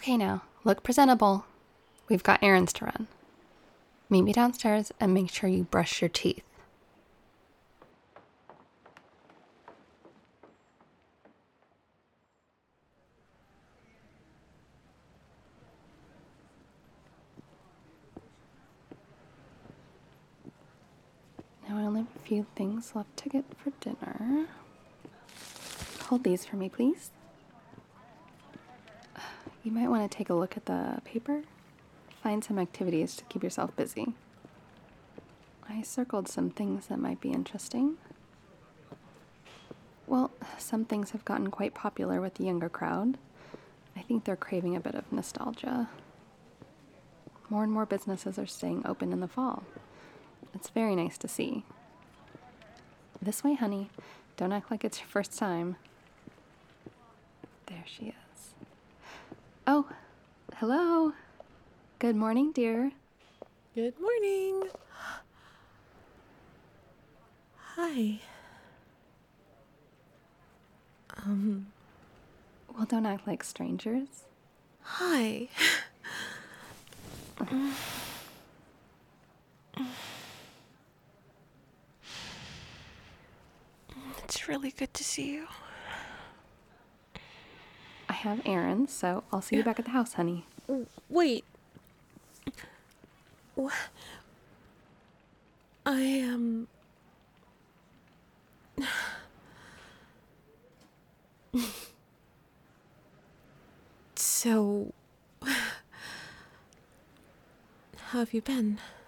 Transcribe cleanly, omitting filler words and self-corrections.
Okay, now, look presentable. We've got errands to run. Meet me downstairs and make sure you brush your teeth. Now I only have a few things left to get for dinner. Hold these for me, please. You might want to take a look at the paper. Find some activities to keep yourself busy. I circled some things that might be interesting. Well, some things have gotten quite popular with the younger crowd. I think they're craving a bit of nostalgia. More and more businesses are staying open in the fall. It's very nice to see. This way, honey. Don't act like it's your first time. There she is. Oh, hello. Good morning, dear. Good morning. Hi. Well, don't act like strangers. Hi. It's really good to see you. I have errands, so I'll see you back at the house, honey. Wait. What? I am... So... How have you been?